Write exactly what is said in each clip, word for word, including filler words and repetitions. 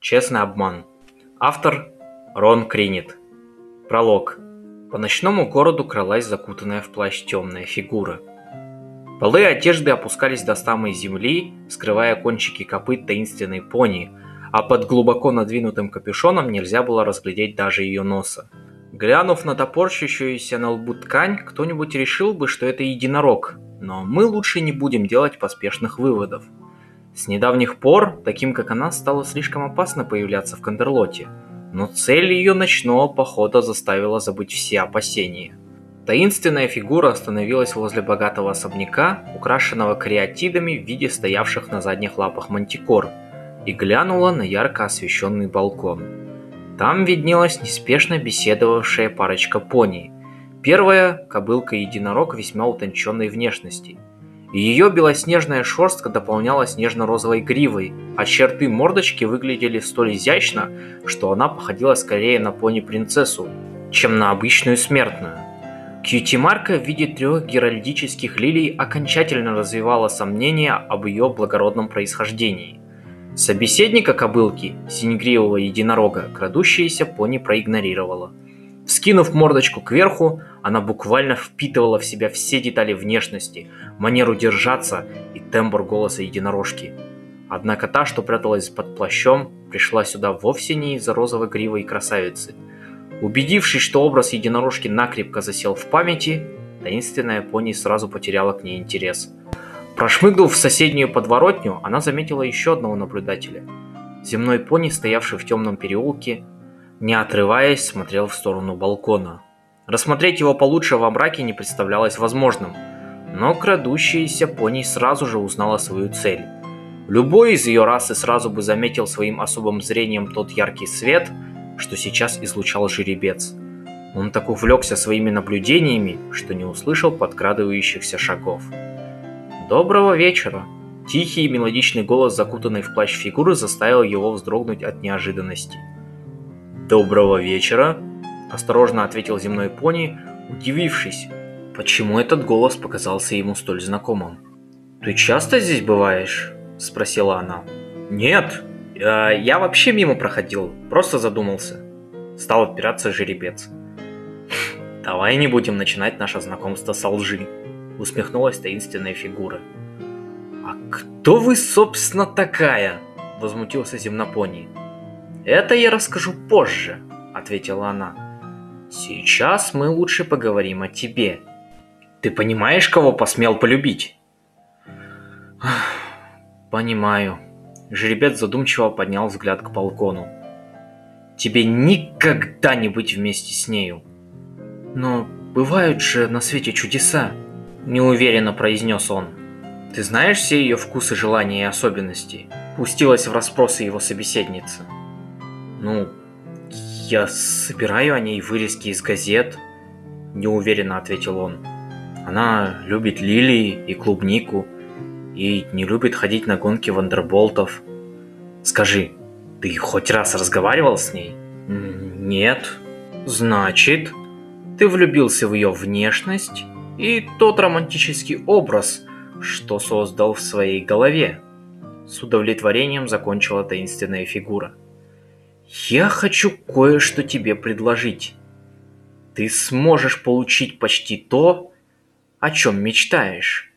Честный обман. Автор Рон Кринет. Пролог. По ночному городу кралась закутанная в плащ темная фигура. Полы одежды опускались до самой земли, скрывая кончики копыт таинственной пони, а под глубоко надвинутым капюшоном нельзя было разглядеть даже ее носа. Глянув на топорщущуюся на лбу ткань, кто-нибудь решил бы, что это единорог, но мы лучше не будем делать поспешных выводов. С недавних пор, таким как она, стало слишком опасно появляться в Кандерлоте, но цель ее ночного похода заставила забыть все опасения. Таинственная фигура остановилась возле богатого особняка, украшенного кариатидами в виде стоявших на задних лапах мантикор, и глянула на ярко освещенный балкон. Там виднелась неспешно беседовавшая парочка пони. Первая – кобылка-единорог весьма утонченной внешности. Ее белоснежная шерстка дополнялась нежно-розовой гривой, а черты мордочки выглядели столь изящно, что она походила скорее на пони-принцессу, чем на обычную смертную. Кьюти-марка в виде трех геральдических лилий окончательно развивала сомнения об ее благородном происхождении. Собеседника кобылки, синегривого единорога, крадущаяся пони проигнорировала. Вскинув мордочку кверху, она буквально впитывала в себя все детали внешности, манеру держаться и тембр голоса единорожки. Однако та, что пряталась под плащом, пришла сюда вовсе не из-за розовой гривой красавицы. Убедившись, что образ единорожки накрепко засел в памяти, таинственная пони сразу потеряла к ней интерес. Прошмыгнув в соседнюю подворотню, она заметила еще одного наблюдателя. Земной пони, стоявший в темном переулке, не отрываясь, смотрел в сторону балкона. Рассмотреть его получше во мраке не представлялось возможным, но крадущаяся пони сразу же узнала свою цель. Любой из ее расы сразу бы заметил своим особым зрением тот яркий свет, что сейчас излучал жеребец. Он так увлекся своими наблюдениями, что не услышал подкрадывающихся шагов. «Доброго вечера!» Тихий и мелодичный голос, закутанной в плащ фигуры, заставил его вздрогнуть от неожиданности. «Доброго вечера!» – осторожно ответил земной пони, удивившись, почему этот голос показался ему столь знакомым. «Ты часто здесь бываешь?» – спросила она. «Нет, я, я вообще мимо проходил, просто задумался». Стал отпираться жеребец. «Давай не будем начинать наше знакомство со лжи», – усмехнулась таинственная фигура. «А кто вы, собственно, такая?» – возмутился земнопони. «Это я расскажу позже», — ответила она. «Сейчас мы лучше поговорим о тебе. Ты понимаешь, кого посмел полюбить?» «Понимаю». Жеребец задумчиво поднял взгляд к балкону. «Тебе никогда не быть вместе с нею». «Но бывают же на свете чудеса», — неуверенно произнес он. «Ты знаешь все ее вкусы, желания и особенности?» — пустилась в расспросы его собеседница. «Ну, я собираю о ней вырезки из газет», – неуверенно ответил он. «Она любит лилии и клубнику и не любит ходить на гонки вандерболтов. Скажи, ты хоть раз разговаривал с ней?» «Нет». «Значит, ты влюбился в ее внешность и тот романтический образ, что создал в своей голове?» С удовлетворением закончила таинственная фигура. «Я хочу кое-что тебе предложить. Ты сможешь получить почти то, о чем мечтаешь».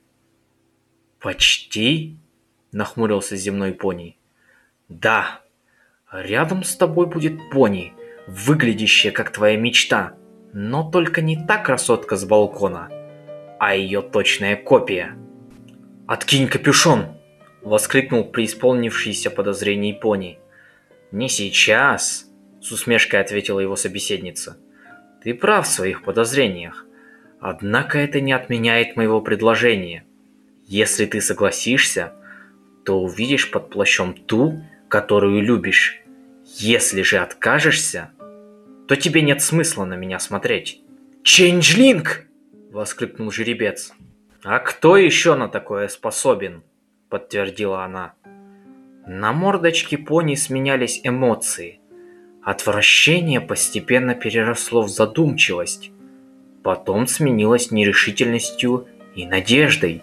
«Почти?» – нахмурился земной пони. «Да, рядом с тобой будет пони, выглядящая как твоя мечта, но только не та красотка с балкона, а ее точная копия». «Откинь капюшон!» – воскликнул преисполнившийся подозрений пони. «Не сейчас», — с усмешкой ответила его собеседница. «Ты прав в своих подозрениях. Однако это не отменяет моего предложения. Если ты согласишься, то увидишь под плащом ту, которую любишь. Если же откажешься, то тебе нет смысла на меня смотреть». «Ченджлинг!» — воскликнул жеребец. «А кто еще на такое способен?» — подтвердила она. На мордочке пони сменялись эмоции. Отвращение постепенно переросло в задумчивость. Потом сменилось нерешительностью и надеждой.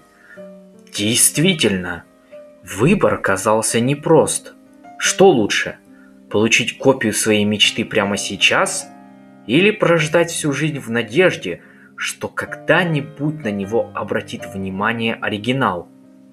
Действительно, выбор казался непрост. Что лучше, Получить копию своей мечты прямо сейчас? Или прождать всю жизнь в надежде, что когда-нибудь на него обратит внимание оригинал?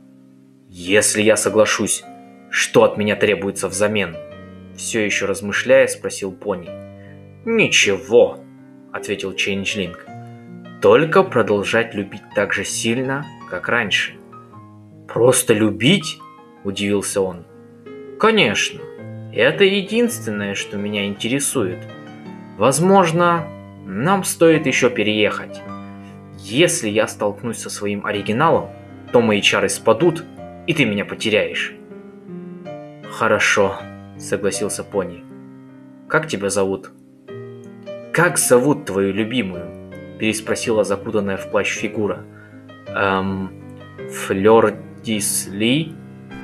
Если я соглашусь, что от меня требуется взамен? Все еще размышляя, спросил пони. Ничего, ответил Чейнджлинг. Только продолжать любить так же сильно, как раньше. Просто любить? Удивился он. Конечно, это единственное, что меня интересует. Возможно, нам стоит еще переехать. Если я столкнусь со своим оригиналом, то мои чары спадут, и ты меня потеряешь. Хорошо, согласился пони. Как тебя зовут? Как зовут твою любимую? Переспросила закутанная в плащ фигура. Эм, Флёр Дис Ли?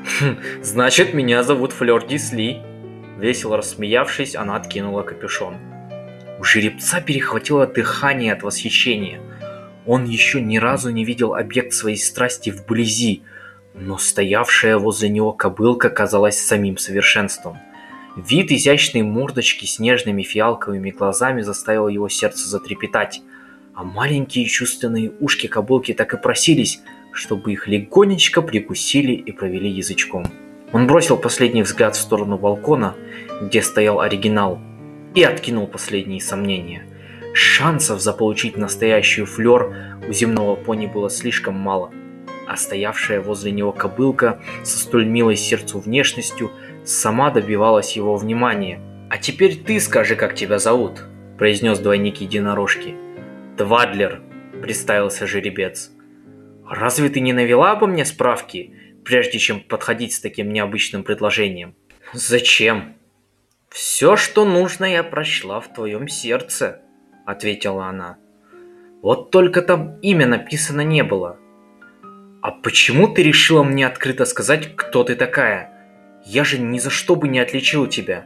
Значит, меня зовут Флёр Дис Ли. Весело рассмеявшись, она откинула капюшон. У жеребца перехватило дыхание от восхищения. Он еще ни разу не видел объект своей страсти вблизи, но стоявшая возле него кобылка казалась самим совершенством. Вид изящной мордочки с нежными фиалковыми глазами заставил его сердце затрепетать, а маленькие чувственные ушки кобылки так и просились, чтобы их легонечко прикусили и провели язычком. Он бросил последний взгляд в сторону балкона, где стоял оригинал, и откинул последние сомнения. Шансов заполучить настоящую Флёр у земного пони было слишком мало, а стоявшая возле него кобылка со столь милой сердцу внешностью сама добивалась его внимания. «А теперь ты скажи, как тебя зовут», – произнес двойник единорожки. «Твадлер», – представился жеребец. «Разве ты не навела обо мне справки, прежде чем подходить с таким необычным предложением?» «Зачем?» «Все, что нужно, я прочла в твоем сердце», — ответила она. «Вот только там имя написано не было». «А почему ты решила мне открыто сказать, кто ты такая? Я же ни за что бы не отличил тебя».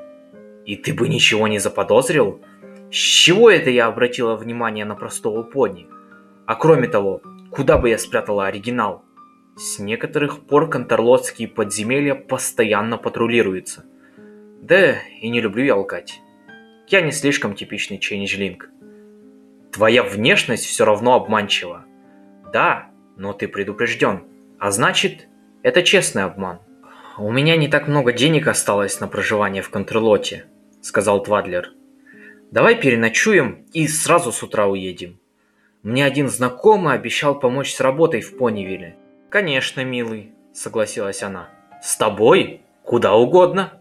«И ты бы ничего не заподозрил? С чего это я обратила внимание на простого пони? А кроме того, куда бы я спрятала оригинал? С некоторых пор контарлотские подземелья постоянно патрулируются. Да и не люблю я лгать. Я не слишком типичный чейнджлинг. Твоя внешность все равно обманчива. Да, но ты предупрежден. А значит, это честный обман. У меня не так много денег осталось на проживание в Контрлоте, сказал Твадлер. Давай переночуем и сразу с утра уедем. Мне один знакомый обещал помочь с работой в Понивилле. Конечно, милый, согласилась она. С тобой? Куда угодно.